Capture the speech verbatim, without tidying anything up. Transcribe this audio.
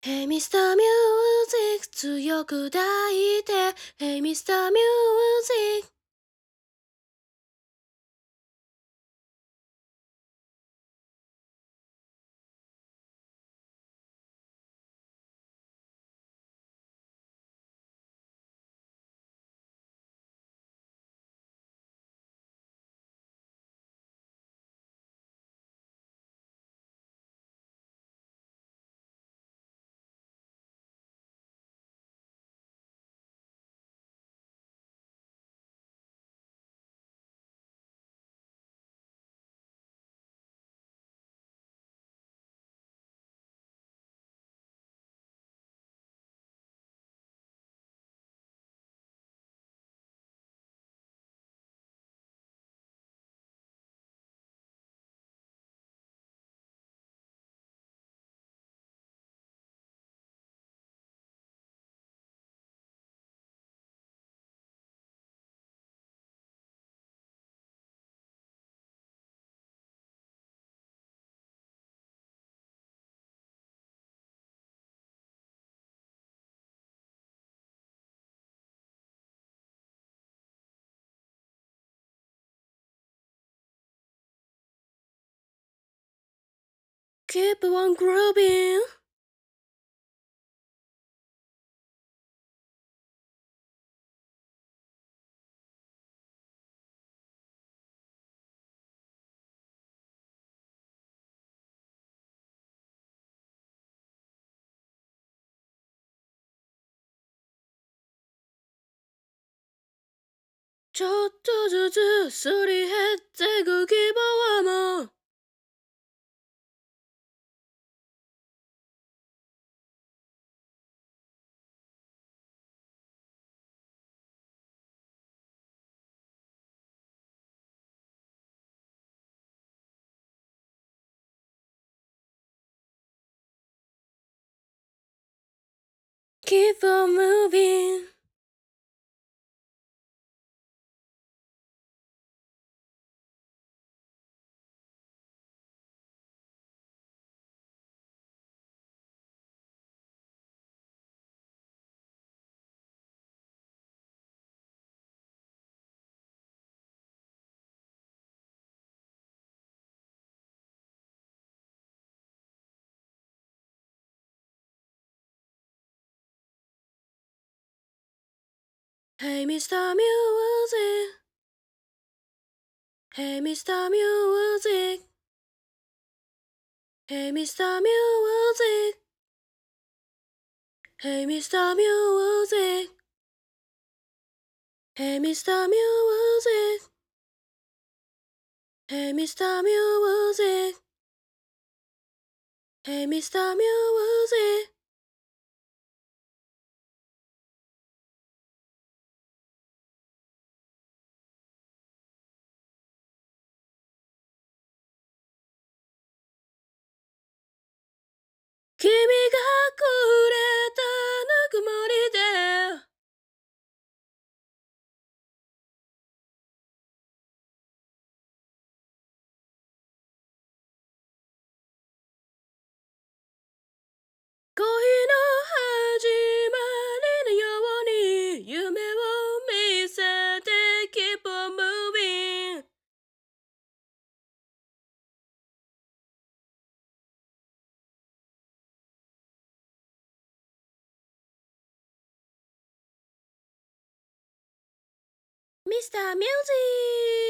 Hey Mister Music 強く抱いて Hey Mister Music Keep on groovingちょっとずつすり減ってく希望もKeep on moving Hey Mister Music Hey Mister Music Hey Mister Music Hey Mister Music Hey Mister Music Hey Mister Music Hey Mister Music 君がくれたぬくもりで恋の始まりのように夢を見せて Keep on moving ミスターミュージック